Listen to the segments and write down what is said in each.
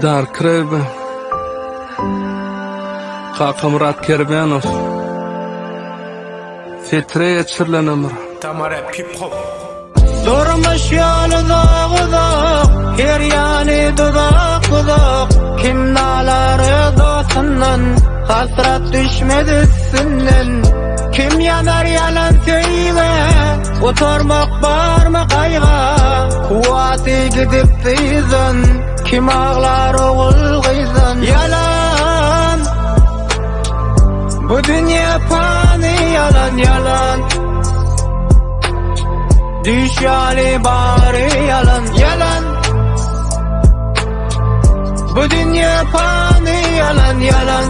Eldar Krebe, Kaka Murat Kerbenov, Fetre Yetşirlen ömür. Tamara Pip-Hop. Durmuş yolu dağ, her yanı dudak, kim naları dostundan, hasret düşmedi üstünden. Kim yanar yalan söyle, oturmak var mı kayga, kuvveti gidip dizin, kim ağlar oğul kızın. Yalan, bu dünya fani, yalan yalan, düş yali bari yalan yalan, bu dünya fani, yalan yalan,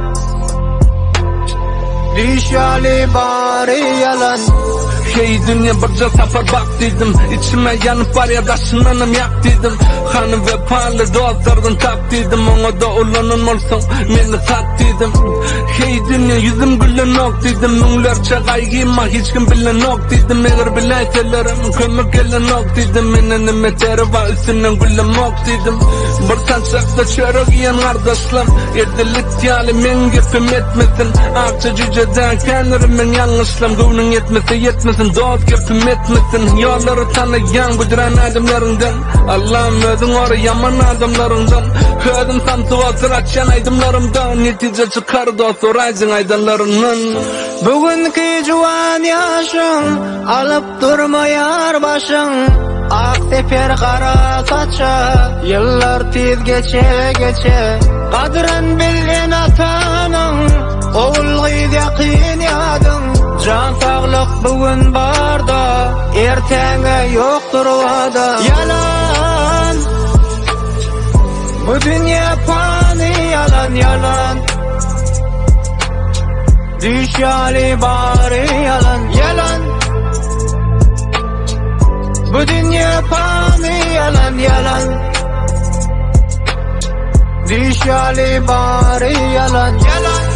düş yali bari yalan. Hey dünya birce safar bak dedim, içime yanıp var ya daşınanım yak dedim. Hanım ve pahalı dostlardan tak dedim, ona da olanın olsun meni sat dedim. Hey dünya yüzüm gülen ok dedim, münglerçe kaygıyma hiç kim bilen ok dedim. Eğer bilaytelerim kömür gelen ok dedim, menenim eteri var üstünden gülen ok dedim. Bir saçakta çörek yiyen kardeşlerim, erdelik yali men gepim etmesin. Akça cüceden kendirimin yanlışlam, gövnün yetmese yetmesin, dost gepim etmesin. Yolları tanıyan güdüren adımlarından, Allah'ım ödün orı yaman adımlarından. Ödüm samsı otur açan aydımlarımdan, netice çıkar dost oraycın aydanlarından. Bugünkü juwan yaşın, alıp durmayar başın, ak sefer kara saça, yıllar tez geçe geçe. Kadren bilgen atanın, oğul gıydı yakin yadın. Can sağlık bugün barda, ertenge yoktur vada. Yalan, bu dünya fani, yalan yalan, düş yali bari yalan yalan, bu dünya fani, yalan yalan, düş yali bari yalan yalan.